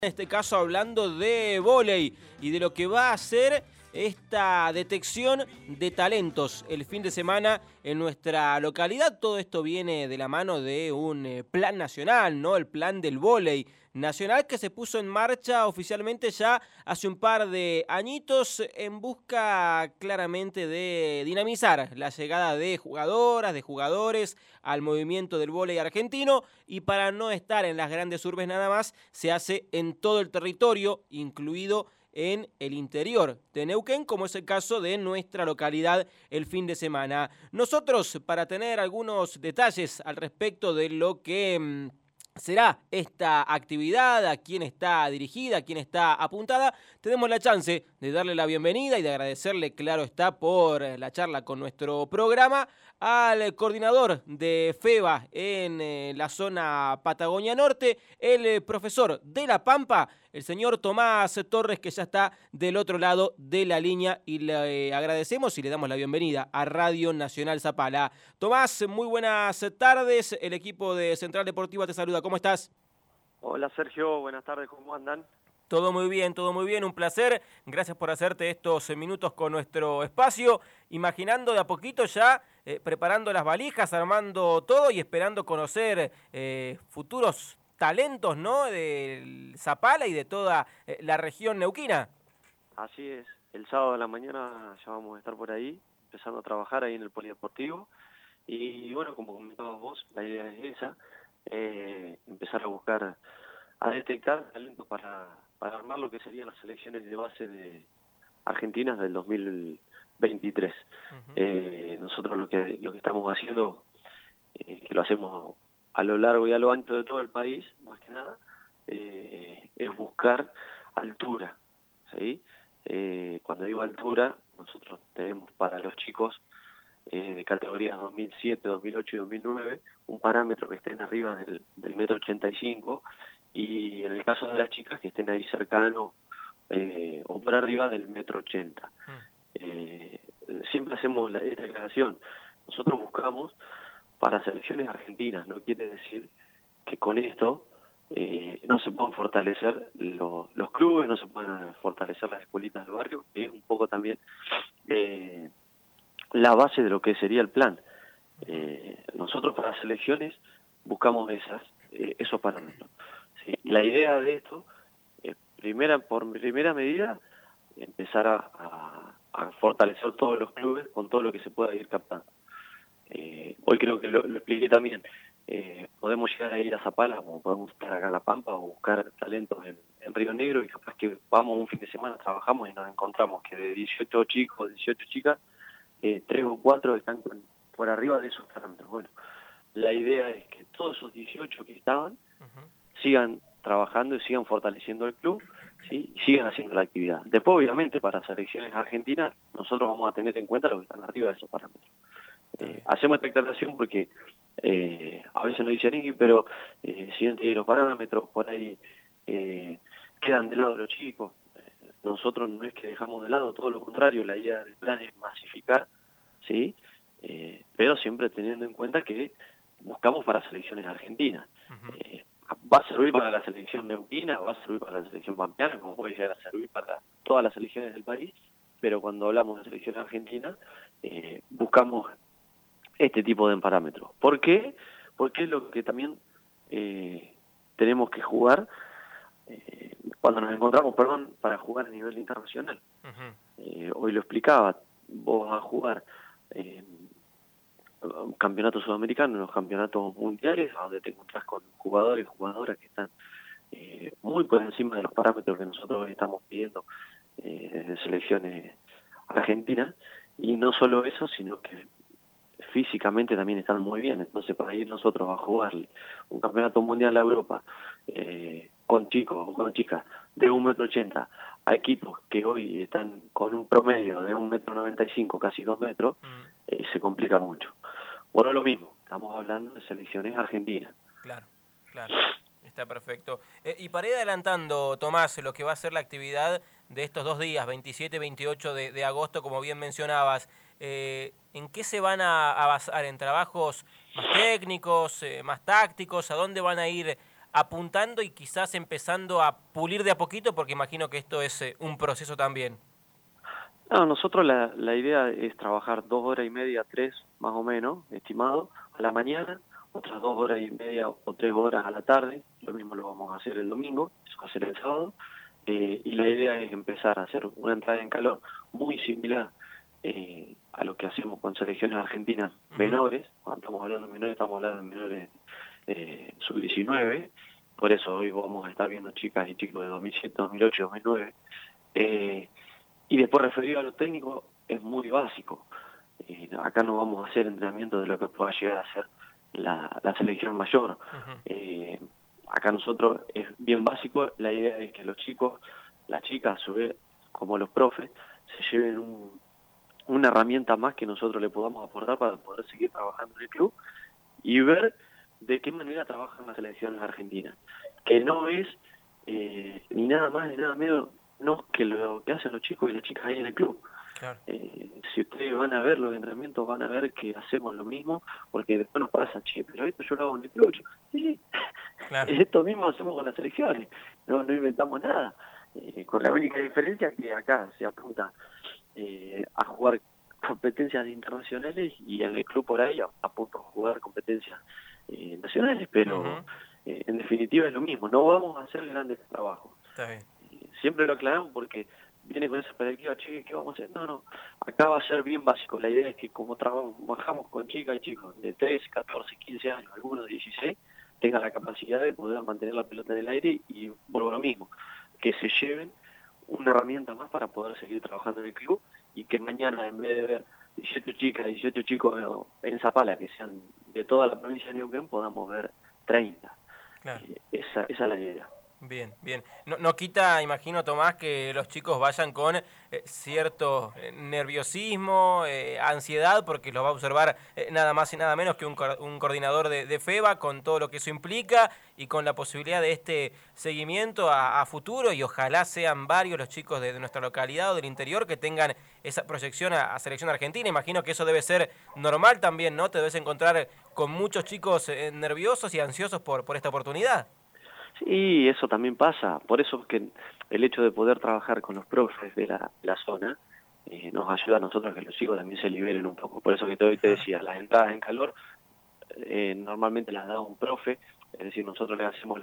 En este caso hablando de vóley y de lo que va a ser esta detección de talentos el fin de semana en nuestra localidad. Todo esto viene de la mano de un plan nacional, ¿no? El plan del vóley nacional que se puso en marcha oficialmente ya hace un par de añitos en busca claramente de dinamizar la llegada de jugadoras, de jugadores al movimiento del vóley argentino, y para no estar en las grandes urbes nada más, se hace en todo el territorio, incluido en el interior de Neuquén, como es el caso de nuestra localidad el fin de semana. Nosotros, para tener algunos detalles al respecto de lo que será esta actividad, a quién está dirigida, a quién está apuntada, tenemos la chance de darle la bienvenida y de agradecerle, claro está, por la charla con nuestro programa, al coordinador de FEBA en la zona Patagonia Norte, el profesor de La Pampa, el señor Tomás Torres, que ya está del otro lado de la línea, y le agradecemos y le damos la bienvenida a Radio Nacional Zapala. Tomás, muy buenas tardes, el equipo de Central Deportiva te saluda, ¿cómo estás? Hola Sergio, buenas tardes, ¿cómo andan? Todo muy bien, un placer. Gracias por hacerte estos minutos con nuestro espacio. Imaginando de a poquito ya, preparando las valijas, armando todo y esperando conocer futuros talentos, ¿no? Del Zapala y de toda la región neuquina. Así es, el sábado de la mañana ya vamos a estar por ahí, empezando a trabajar ahí en el polideportivo. Y bueno, como comentabas vos, la idea es esa, empezar a buscar, a detectar talentos para armar lo que serían las selecciones de base de argentinas del 2023. Nosotros lo que estamos haciendo, que lo hacemos a lo largo y a lo ancho de todo el país, más que nada, es buscar altura, ¿sí? Cuando digo altura, nosotros tenemos para los chicos de categorías 2007, 2008 y 2009 un parámetro que estén arriba del 1,85 m, y en el caso de las chicas que estén ahí cercano o por arriba del 1,80 m. Siempre hacemos esta declaración. Nosotros buscamos para selecciones argentinas, no quiere decir que con esto no se puedan fortalecer los clubes, no se puedan fortalecer las escuelitas del barrio, que es un poco también la base de lo que sería el plan. Nosotros para selecciones buscamos esos parámetros. ¿Sí? La idea de esto, por primera medida, empezar a fortalecer todos los clubes con todo lo que se pueda ir captando. Hoy creo que lo expliqué también. Podemos llegar a ir a Zapala, como podemos estar acá en La Pampa, o buscar talentos en Río Negro, y capaz que vamos un fin de semana, trabajamos y nos encontramos que de 18 chicos, 18 chicas, 3 o 4 están por arriba de esos parámetros. Bueno, la idea es que todos esos 18 que estaban sigan trabajando y sigan fortaleciendo el club, ¿sí? Y sigan haciendo la actividad. Después, obviamente, para selecciones argentinas, nosotros vamos a tener en cuenta los que están arriba de esos parámetros. Hacemos esta aclaración porque a veces nos dicen, pero si los parámetros por ahí quedan de lado los chicos. Nosotros no es que dejamos de lado, todo lo contrario, la idea del plan es masificar, ¿sí? Pero siempre teniendo en cuenta que buscamos para selecciones argentinas. Va a servir para la selección neuquina, va a servir para la selección pampeana, como puede llegar a servir para todas las selecciones del país, pero cuando hablamos de selección argentina, buscamos este tipo de parámetros. ¿Por qué? Porque es lo que también tenemos que jugar cuando nos encontramos, para jugar a nivel internacional. Hoy lo explicaba, vos vas a jugar un campeonato sudamericano, los campeonatos mundiales, a donde te encontrás con jugadores y jugadoras que están muy por encima de los parámetros que nosotros estamos pidiendo en selecciones argentinas, y no solo eso, sino que físicamente también están muy bien. Entonces, para ir nosotros a jugar un campeonato mundial a Europa con chicos o con chicas de 1,80 m a equipos que hoy están con un promedio de 1,95 m, casi 2 metros, se complica mucho. Bueno, lo mismo, estamos hablando de selecciones argentinas. Claro. Está perfecto. Y para ir adelantando, Tomás, lo que va a ser la actividad de estos 2 días, 27 y 28 de agosto, como bien mencionabas, ¿en qué se van a basar? ¿En trabajos más técnicos, más tácticos? ¿A dónde van a ir apuntando y quizás empezando a pulir de a poquito? Porque imagino que esto es un proceso también. No, nosotros la idea es trabajar 2 horas y media, 3 más o menos, estimado, a la mañana, otras 2 horas y media o 3 horas a la tarde, lo mismo lo vamos a hacer el domingo, eso va a ser el sábado, y la idea es empezar a hacer una entrada en calor muy similar a lo que hacemos con selecciones argentinas menores. Cuando estamos hablando de menores, estamos hablando de menores sub-19, por eso hoy vamos a estar viendo chicas y chicos de 2007, 2008, 2009, y después referido a lo técnico, es muy básico. Acá no vamos a hacer entrenamiento de lo que pueda llegar a ser la selección mayor. Acá nosotros es bien básico, la idea es que los chicos, las chicas, a su vez, como los profes, se lleven una herramienta más que nosotros le podamos aportar para poder seguir trabajando en el club y ver de qué manera trabajan las selecciones argentinas. Que no es ni nada más ni nada menos no que lo que hacen los chicos y las chicas ahí en el club. Claro. Si ustedes van a ver los entrenamientos, van a ver que hacemos lo mismo, porque después nos pasa, che, pero esto yo lo hago en el club. Sí, Claro. esto mismo hacemos con las selecciones, no inventamos nada. Con la única diferencia que acá se apunta a jugar competencias internacionales y en el club por ahí apunta a jugar competencias nacionales, pero en definitiva es lo mismo, no vamos a hacer grandes trabajos. Está bien. Siempre lo aclaramos porque viene con esa perspectiva, che, ¿qué vamos a hacer? No, acá va a ser bien básico. La idea es que como trabajamos con chicas y chicos de 13, 14, 15 años, algunos de 16, tengan la capacidad de poder mantener la pelota en el aire y, por lo mismo, que se lleven una herramienta más para poder seguir trabajando en el club y que mañana, en vez de ver 18 chicas, 18 chicos en Zapala, que sean de toda la provincia de Neuquén, podamos ver 30. Claro. Esa es la idea. Bien, bien. No quita, imagino, Tomás, que los chicos vayan con cierto nerviosismo, ansiedad, porque los va a observar nada más y nada menos que un coordinador de FEBA, con todo lo que eso implica y con la posibilidad de este seguimiento a futuro, y ojalá sean varios los chicos de nuestra localidad o del interior que tengan esa proyección a selección argentina. Imagino que eso debe ser normal también, ¿no? Te debes encontrar con muchos chicos nerviosos y ansiosos por esta oportunidad. Sí, eso también pasa. Por eso es que el hecho de poder trabajar con los profes de la zona nos ayuda a nosotros a que los chicos también se liberen un poco. Por eso que hoy te decía, las entradas en calor normalmente las da un profe, es decir, nosotros le hacemos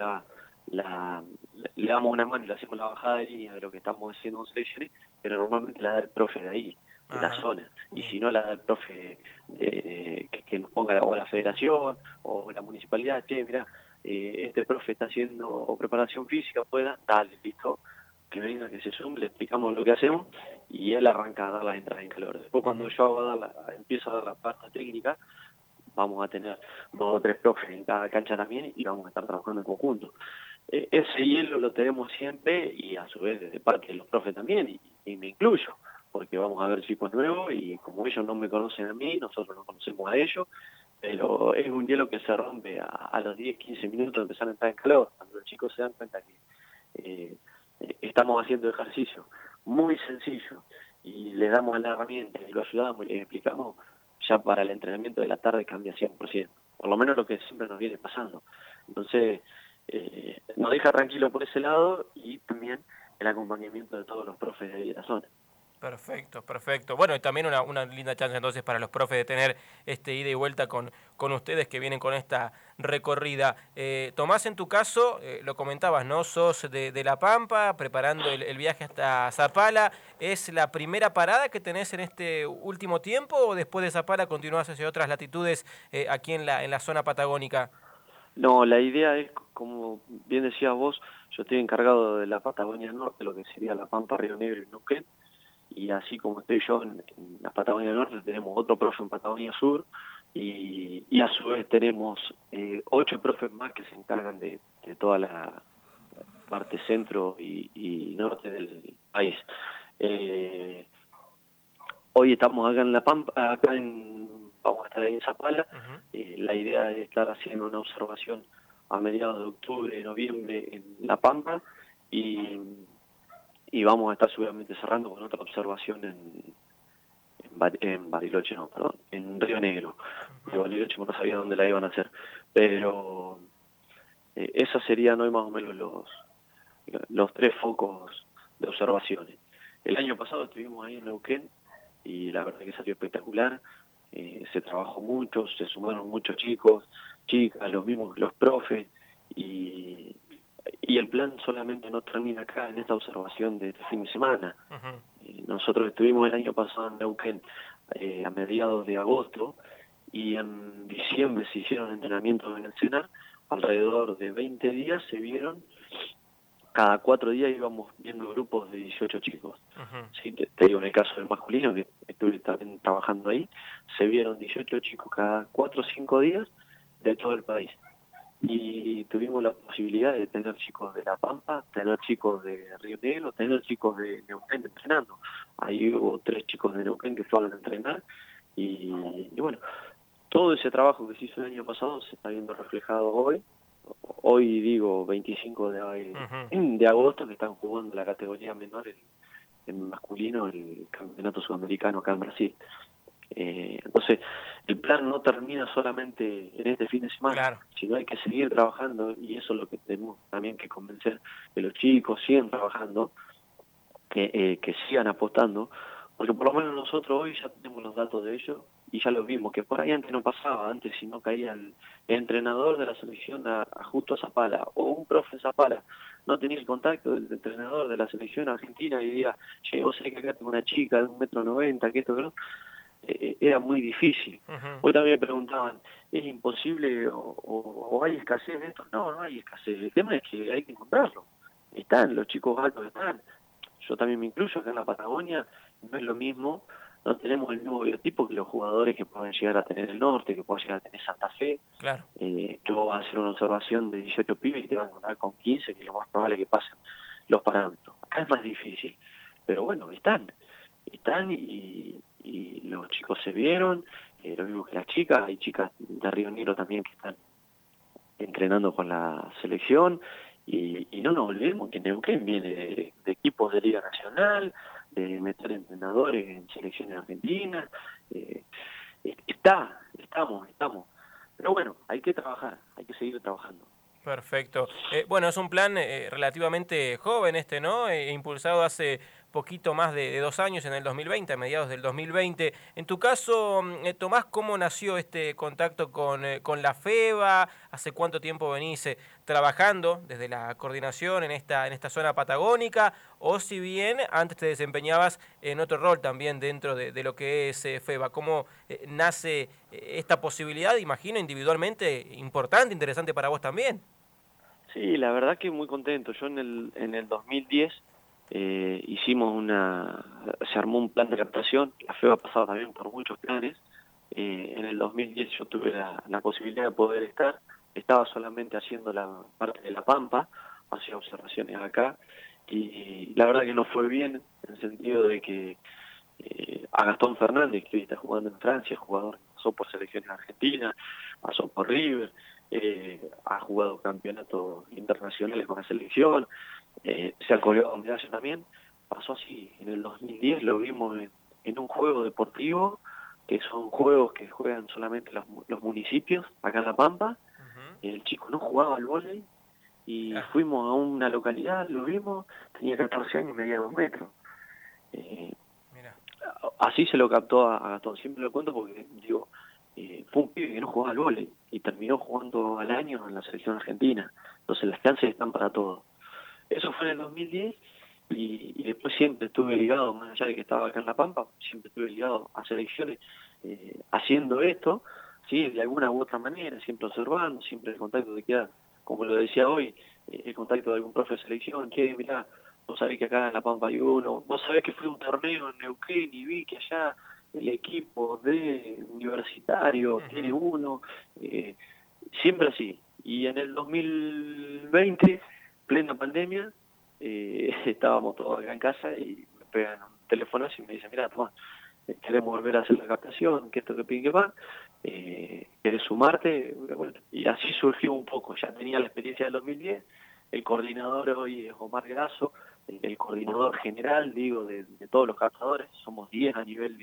le damos una mano y le hacemos la bajada de línea de lo que estamos haciendo con selecciones, pero normalmente la da el profe de ahí, de la zona. Y si no, la da el profe que nos ponga o la federación o la municipalidad. Che, mirá, este profe está haciendo preparación física, pueda, dale, listo, que venga, que se sume, le explicamos lo que hacemos y él arranca a dar las entradas en calor. Después cuando yo empiezo a dar la parte técnica, vamos a tener 2 o 3 profes en cada cancha también y vamos a estar trabajando en conjunto. Ese hielo lo tenemos siempre y a su vez de parte de los profes también, y me incluyo, porque vamos a ver chicos nuevos y como ellos no me conocen a mí, nosotros no conocemos a ellos, pero es un hielo que se rompe a los 10, 15 minutos de empezar a entrar en calor, cuando los chicos se dan cuenta que estamos haciendo ejercicio muy sencillo y les damos la herramienta y lo ayudamos y les explicamos, ya para el entrenamiento de la tarde cambia 100%, por lo menos lo que siempre nos viene pasando. Entonces, nos deja tranquilo por ese lado y también el acompañamiento de todos los profes de la zona. Perfecto, perfecto. Bueno, y también una linda chance entonces para los profes de tener ida y vuelta con ustedes que vienen con esta recorrida. Tomás, en tu caso, lo comentabas, ¿no? Sos de La Pampa, preparando el viaje hasta Zapala. ¿Es la primera parada que tenés en este último tiempo o después de Zapala continuás hacia otras latitudes aquí en la zona patagónica? No, la idea es, como bien decías vos, yo estoy encargado de la Patagonia Norte, lo que sería La Pampa, Río Negro y Neuquén. Y así como estoy yo en la Patagonia Norte, tenemos otro profe en Patagonia Sur y a su vez tenemos 8 profes más que se encargan de toda la parte centro y norte del país. Hoy estamos acá en La Pampa, vamos a estar en Zapala. La idea es estar haciendo una observación a mediados de octubre, noviembre en La Pampa y vamos a estar seguramente cerrando con otra observación en Bariloche, no, perdón, en Río Negro. De Bariloche no sabía dónde la iban a hacer, pero Esos serían hoy más o menos los 3 focos de observaciones. El año pasado estuvimos ahí en Neuquén y la verdad que salió espectacular. Se trabajó mucho, se sumaron muchos chicos, chicas, los profes, y el plan solamente no termina acá en esta observación de este fin de semana. Nosotros estuvimos el año pasado en Neuquén a mediados de agosto, y en diciembre se hicieron entrenamientos en el CENAR. Alrededor de 20 días se vieron, cada 4 días íbamos viendo grupos de 18 chicos. Sí, te digo, en el caso del masculino, que estuve también trabajando ahí, se vieron 18 chicos cada 4 o 5 días de todo el país. Y tuvimos la posibilidad de tener chicos de La Pampa, tener chicos de Río Negro, tener chicos de Neuquén entrenando. Ahí hubo 3 chicos de Neuquén que fueron a entrenar, y bueno, todo ese trabajo que se hizo el año pasado se está viendo reflejado hoy. Hoy digo 25 de agosto, que están jugando la categoría menor en masculino, el campeonato sudamericano acá en Brasil. Entonces, el plan no termina solamente en este fin de semana, Claro. sino hay que seguir trabajando, y eso es lo que tenemos también que convencer, que los chicos sigan trabajando, que sigan apostando, porque por lo menos nosotros hoy ya tenemos los datos de ellos y ya lo vimos, que por ahí antes no pasaba. Antes, si no caía el entrenador de la selección justo a Zapala, o un profe en Zapala, no tenía el contacto del entrenador de la selección argentina y diga, che, vos sabés que acá tengo una chica de 1,90 m, que esto, que no, era muy difícil. Hoy también me preguntaban, ¿es imposible o hay escasez de esto? No, no hay escasez. El tema es que hay que encontrarlo. Están, los chicos altos están. Yo también me incluyo acá en la Patagonia, no es lo mismo, no tenemos el mismo biotipo que los jugadores que pueden llegar a tener el norte, que pueden llegar a tener Santa Fe. Claro. Yo voy a hacer una observación de 18 pibes y te van a encontrar con 15, que es lo más probable que pasen los parámetros. Acá es más difícil, pero bueno, están y los chicos se vieron, lo mismo que las chicas. Hay chicas de Río Negro también que están entrenando con la selección, y no nos olvidemos que Neuquén viene de equipos de Liga Nacional, de meter entrenadores en selecciones argentinas. Estamos. Pero bueno, hay que trabajar, hay que seguir trabajando. Perfecto. Bueno, es un plan relativamente joven ¿no? Impulsado hace poquito más de 2 años, en el 2020, a mediados del 2020. En tu caso, Tomás, ¿cómo nació este contacto con la FEBA? ¿Hace cuánto tiempo venís trabajando desde la coordinación en esta zona patagónica? O si bien antes te desempeñabas en otro rol también dentro de lo que es FEBA. ¿Cómo nace esta posibilidad, imagino, individualmente importante, interesante para vos también? Sí, la verdad que muy contento. Yo en el 2010 se armó un plan de captación. La FEBA ha pasado también por muchos planes. En el 2010 yo tuve la posibilidad de poder estar. Estaba solamente haciendo la parte de La Pampa, hacía observaciones acá, y la verdad que no fue bien, en el sentido de que a Gastón Fernández, que hoy está jugando en Francia, jugador que pasó por selecciones argentinas, pasó por River, ha jugado campeonatos internacionales con la selección, se ha colgado medallas también. Pasó así, en el 2010 lo vimos en un juego deportivo, que son juegos que juegan solamente los municipios, acá en La Pampa. El chico no jugaba al vóley, y fuimos a una localidad, lo vimos, tenía 14 años y medía 2 metros. Así se lo captó a Gastón. Siempre lo cuento porque, digo, fue un pibe que no jugaba al vóley y terminó jugando al año en la selección argentina. Entonces las chances están para todos. Eso fue en el 2010, y después siempre estuve ligado, más allá de que estaba acá en La Pampa, siempre estuve ligado a selecciones haciendo esto, sí, de alguna u otra manera, siempre observando, siempre el contacto te queda, como lo decía hoy, el contacto de algún profe de selección, che, mirá, vos sabés que acá en La Pampa hay uno, vos sabés que fui a un torneo en Neuquén y vi que allá el equipo de universitario tiene uno, siempre así. Y en el 2020, plena pandemia, estábamos todos acá en casa y me pegan un teléfono y me dicen, mira, Tomás, queremos volver a hacer la captación, que esto, que pin, que pan, ¿querés sumarte? Bueno, y así surgió un poco. Ya tenía la experiencia del 2010, el coordinador hoy es Omar Grasso, el coordinador general, digo, de todos los captadores. Somos 10 a nivel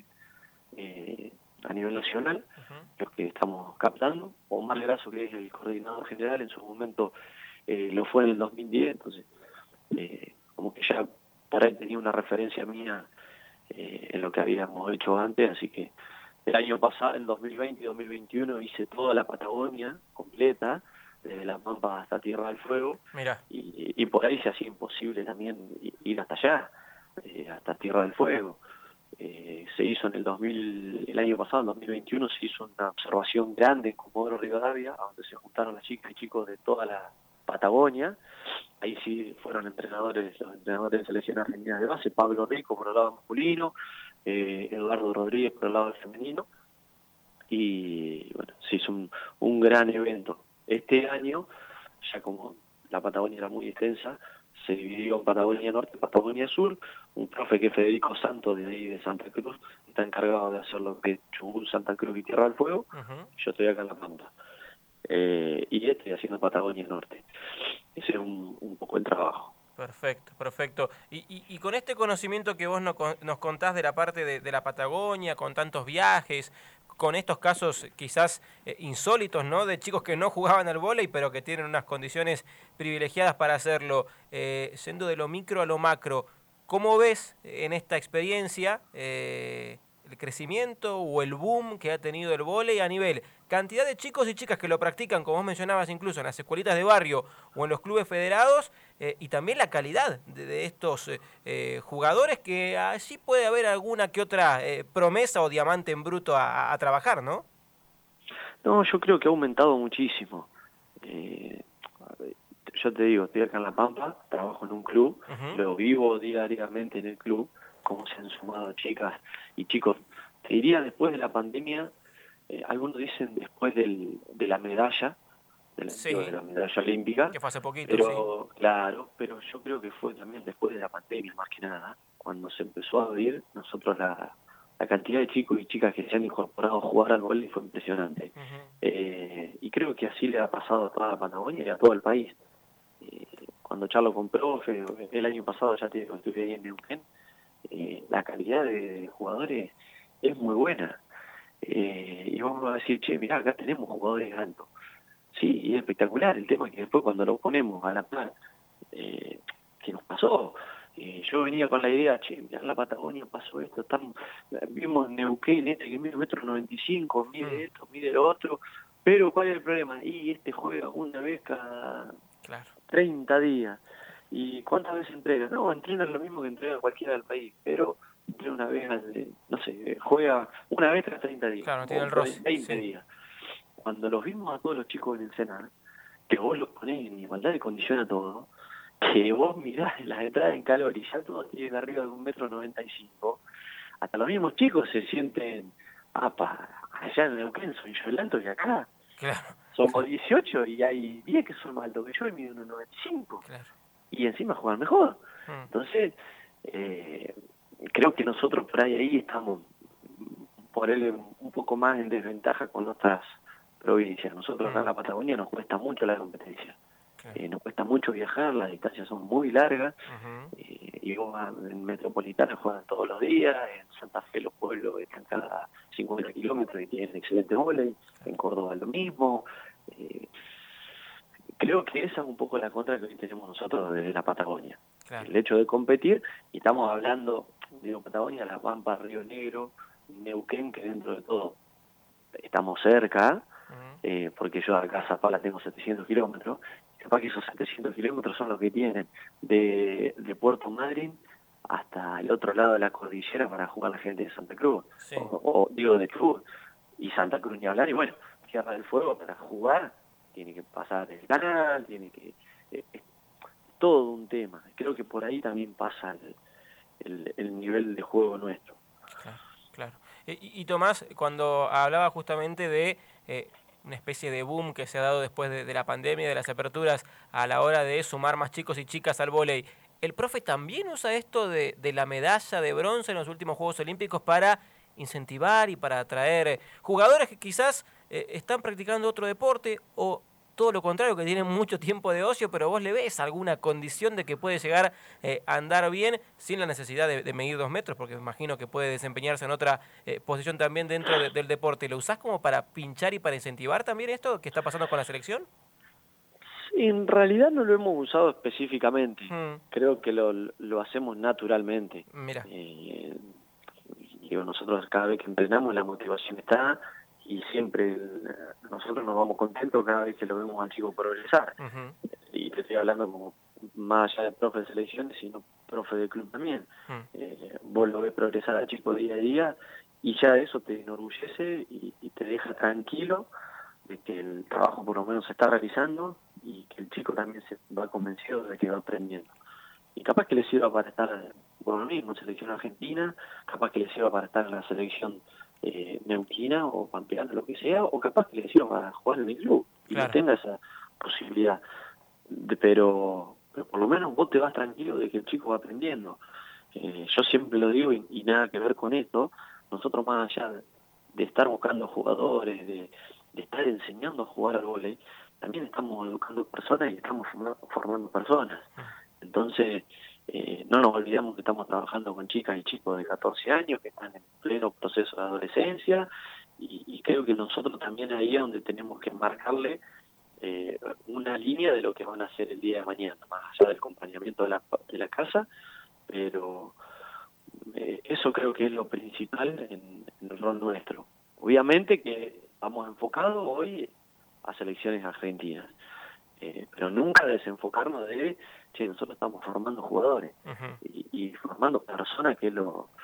nacional, los que estamos captando. Omar Grasso, que es el coordinador general, en su momento lo fue en el 2010, entonces como que ya por ahí tenía una referencia mía en lo que habíamos hecho antes, así que el año pasado, en 2020 y 2021, hice toda la Patagonia completa, desde La Pampa hasta Tierra del Fuego. Mira. Y por ahí se hacía imposible también ir hasta allá, hasta Tierra del Fuego. Se hizo en el año pasado, en 2021, se hizo una observación grande en Comodoro Rivadavia, a donde se juntaron las chicas y chicos de toda la Patagonia. Ahí sí fueron los entrenadores de selección argentina de base, Pablo Rico por el lado masculino, Eduardo Rodríguez por el lado femenino, y bueno, se hizo un gran evento. Este año, ya como la Patagonia era muy extensa, se dividió en Patagonia Norte y Patagonia Sur. Un profe que es Federico Santos, de ahí de Santa Cruz, está encargado de hacer lo que es Chubut, Santa Cruz y Tierra del Fuego. Yo estoy acá en La Pampa. Y estoy haciendo Patagonia Norte. Ese es un poco el trabajo. Perfecto, perfecto. Y con este conocimiento que vos nos contás de la parte de la Patagonia, con tantos viajes, con estos casos quizás insólitos, ¿no? De chicos que no jugaban al vóley, pero que tienen unas condiciones privilegiadas para hacerlo, yendo de lo micro a lo macro, ¿cómo ves en esta experiencia el crecimiento o el boom que ha tenido el vóley a nivel cantidad de chicos y chicas que lo practican, como vos mencionabas, incluso en las escuelitas de barrio o en los clubes federados, y también la calidad de estos jugadores, que allí puede haber alguna que otra promesa o diamante en bruto a trabajar, ¿no? No, yo creo que ha aumentado muchísimo. Yo te digo, estoy acá en La Pampa, trabajo en un club, luego vivo diariamente en el club, cómo se han sumado chicas y chicos. Te diría, después de la pandemia, algunos dicen después de la medalla, de la medalla olímpica, que fue hace poquito, pero claro, pero yo creo que fue también después de la pandemia, más que nada, cuando se empezó a abrir. Nosotros la cantidad de chicos y chicas que se han incorporado a jugar al vóley fue impresionante. Y creo que así le ha pasado a toda la Patagonia y a todo el país. Cuando charlo con profe, el año pasado ya estuve ahí en Neuquén, la calidad de jugadores es muy buena. Y vamos a decir, che, mirá, acá tenemos jugadores altos. Sí, y es espectacular. El tema es que después cuando lo ponemos a la par, ¿qué nos pasó? Yo venía con la idea, che, mirá, en la Patagonia pasó esto, vimos Neuquén, que mide 1,95 m, mide esto, mide lo otro, pero ¿cuál es el problema? Y juega una vez cada 30 días. ¿Y cuántas veces entrena? No, entrena lo mismo que entrena cualquiera del país, pero entrena una vez, no sé, juega una vez cada 30 días. Claro, no tiene el roce. 20 días. Cuando los vimos a todos los chicos en el Senar, que vos los ponés en igualdad de condición a todos, que vos mirás las entradas en calor y ya todos tienen arriba de 1,95 m, hasta los mismos chicos se sienten, allá en Neuquén soy yo el alto que acá. Claro. Somos 18 y hay 10 que son más altos que yo y miden 1,95. Claro. Y encima juegan mejor. Entonces, creo que nosotros por ahí estamos por él un poco más en desventaja con otras provincias. Nosotros acá en la Patagonia nos cuesta mucho la competencia. Nos cuesta mucho viajar, las distancias son muy largas, y vos en Metropolitana juegan todos los días, en Santa Fe los pueblos están cada 50 kilómetros y tienen excelente vóley, en Córdoba lo mismo. Creo que esa es un poco la contra que hoy tenemos nosotros desde la Patagonia. Claro. El hecho de competir, y estamos hablando, digo, Patagonia, La Pampa, Río Negro, Neuquén, que dentro de todo estamos cerca, porque yo acá a Zapala tengo 700 kilómetros, capaz que esos 700 kilómetros son los que tienen de Puerto Madryn hasta el otro lado de la cordillera para jugar la gente de Santa Cruz, o digo de Cruz, y Santa Cruz ni hablar, y bueno, Tierra del Fuego para jugar tiene que pasar el canal, tiene que... es todo un tema. Creo que por ahí también pasa el nivel de juego nuestro. Claro. Y Tomás, cuando hablaba justamente de una especie de boom que se ha dado después de la pandemia, de las aperturas, a la hora de sumar más chicos y chicas al vóley, ¿el profe también usa esto de la medalla de bronce en los últimos Juegos Olímpicos para incentivar y para atraer jugadores que quizás están practicando otro deporte, o todo lo contrario, que tienen mucho tiempo de ocio, pero vos le ves alguna condición de que puede llegar a andar bien sin la necesidad de medir 2 metros, porque me imagino que puede desempeñarse en otra posición también dentro del deporte? ¿Lo usás como para pinchar y para incentivar también esto que está pasando con la selección? En realidad no lo hemos usado específicamente. Mm. Creo que lo hacemos naturalmente. Mira. Digo, nosotros cada vez que entrenamos la motivación está y siempre nosotros nos vamos contentos cada vez que lo vemos al chico progresar. Y te estoy hablando como más allá de profe de selecciones, sino profe de club también. Vos lo ves progresar al chico día a día y ya eso te enorgullece y te deja tranquilo de que el trabajo por lo menos se está realizando y que el chico también se va convencido de que va aprendiendo. Y capaz que le sirva para estar, por lo mismo, en selección argentina, capaz que le sirva para estar en la selección neuquina o pampeana, lo que sea, o capaz que le sirva para jugar en el club y Claro. no tenga esa posibilidad. Pero por lo menos vos te vas tranquilo de que el chico va aprendiendo. Yo siempre lo digo y nada que ver con esto, nosotros más allá de estar buscando jugadores, de estar enseñando a jugar al vóley, también estamos educando personas y estamos formando personas. Entonces, no nos olvidamos que estamos trabajando con chicas y chicos de 14 años que están en pleno proceso de adolescencia y creo que nosotros también ahí es donde tenemos que marcarle una línea de lo que van a hacer el día de mañana, más allá del acompañamiento de la casa, pero eso creo que es lo principal en el rol nuestro. Obviamente que vamos enfocados hoy a selecciones argentinas, pero nunca desenfocarnos de, nosotros estamos formando jugadores y formando personas, que es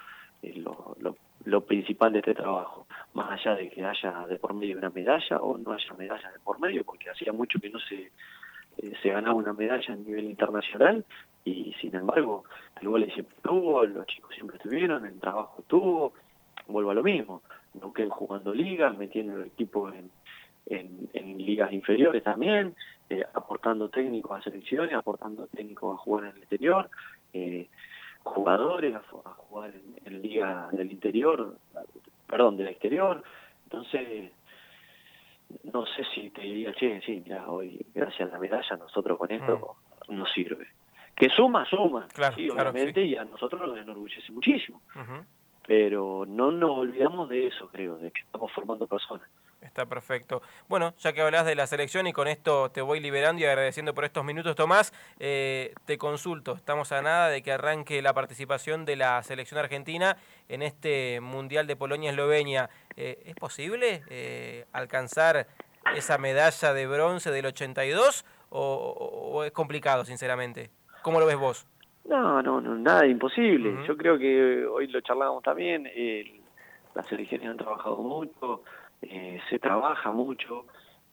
lo principal de este trabajo, más allá de que haya de por medio una medalla o no haya medallas de por medio, porque hacía mucho que no se ganaba una medalla a nivel internacional y sin embargo el vóley siempre estuvo, los chicos siempre estuvieron, el trabajo estuvo, vuelvo a lo mismo, no queden jugando ligas, metiendo el equipo en ligas inferiores también, aportando técnicos a selecciones, aportando técnicos a jugar en el exterior, jugadores a jugar en liga del interior, perdón, del exterior. Entonces, no sé si te diría, sí, mira, hoy gracias a la medalla nosotros con esto nos sirve. Que suma, claro, sí, claro, obviamente, sí. Y a nosotros nos enorgullece muchísimo. Pero no nos olvidamos de eso, creo, de que estamos formando personas. Está perfecto. Bueno, ya que hablas de la selección y con esto te voy liberando y agradeciendo por estos minutos, Tomás, te consulto. Estamos a nada de que arranque la participación de la selección argentina en este Mundial de Polonia-Eslovenia. ¿Es posible alcanzar esa medalla de bronce del 82 o es complicado, sinceramente? ¿Cómo lo ves vos? No, nada imposible. Yo creo que hoy lo charlábamos también, las selecciones han trabajado mucho, se trabaja mucho,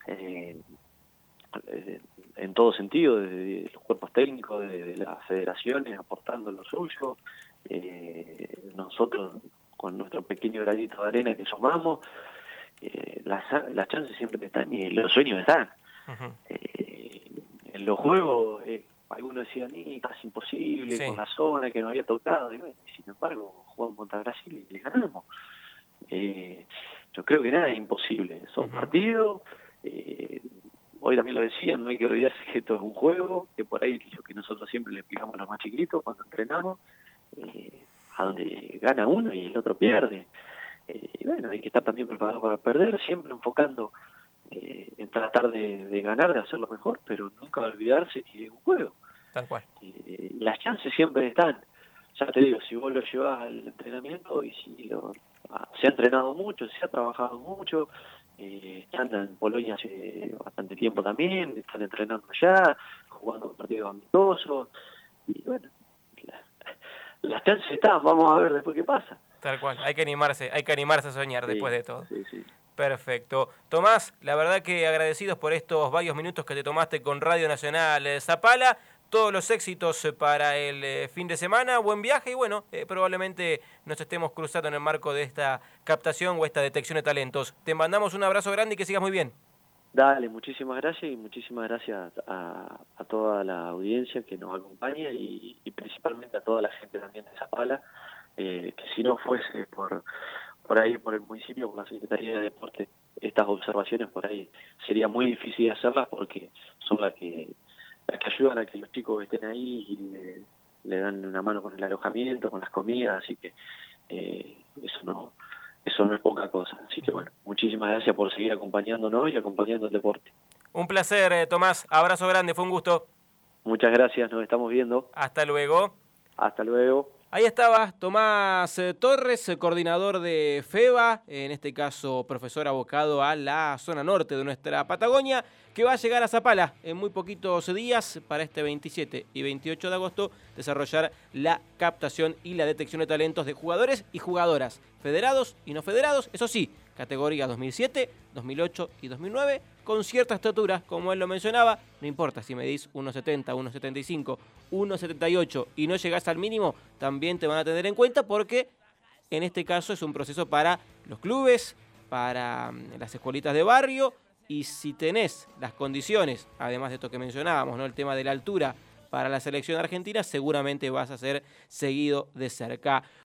en todo sentido, desde los cuerpos técnicos, desde las federaciones aportando lo suyo, nosotros con nuestro pequeño granito de arena que sumamos, las chances siempre están y los sueños están. En los juegos, algunos decían, casi imposible, Sí. con la zona que no había tocado, y sin embargo, jugamos contra Brasil y le ganamos. Yo creo que nada es imposible, son partidos, hoy también lo decían, no hay que olvidarse que esto es un juego, que por ahí lo que nosotros siempre le explicamos a los más chiquitos cuando entrenamos, a donde gana uno y el otro pierde. Y bueno, hay que estar también preparado para perder, siempre enfocando en tratar de ganar, de hacerlo mejor, pero nunca olvidarse que es un juego. Tal cual. Las chances siempre están. Ya te digo, si vos lo llevas al entrenamiento y si se ha entrenado mucho, se ha trabajado mucho, están en Polonia hace bastante tiempo también, están entrenando allá, jugando partidos amistosos, y bueno, las chances están, vamos a ver después qué pasa. Tal cual, hay que animarse a soñar después de todo. Sí. Perfecto. Tomás, la verdad que agradecidos por estos varios minutos que te tomaste con Radio Nacional Zapala. Todos los éxitos para el fin de semana, buen viaje y bueno, probablemente nos estemos cruzando en el marco de esta captación o esta detección de talentos. Te mandamos un abrazo grande y que sigas muy bien. Dale, muchísimas gracias y muchísimas gracias a toda la audiencia que nos acompaña y principalmente a toda la gente también de Zapala, que si no fuese por ahí, por el municipio, por la Secretaría de Deporte, estas observaciones por ahí sería muy difícil hacerlas porque son las que ayudan a que los chicos estén ahí y le dan una mano con el alojamiento, con las comidas, así que eso no es poca cosa. Así que bueno, muchísimas gracias por seguir acompañándonos y acompañando el deporte. Un placer, Tomás. Abrazo grande, fue un gusto. Muchas gracias, nos estamos viendo. Hasta luego. Hasta luego. Ahí estaba Tomás Torres, coordinador de FEBA, en este caso profesor abocado a la zona norte de nuestra Patagonia, que va a llegar a Zapala en muy poquitos días para este 27 y 28 de agosto desarrollar la captación y la detección de talentos de jugadores y jugadoras, federados y no federados, eso sí, categorías 2007, 2008 y 2009, con cierta estatura, como él lo mencionaba, no importa si medís 1,70, 1,75, 1,78 y no llegás al mínimo, también te van a tener en cuenta porque en este caso es un proceso para los clubes, para las escuelitas de barrio, y si tenés las condiciones, además de esto que mencionábamos, ¿no? El tema de la altura para la selección argentina, seguramente vas a ser seguido de cerca.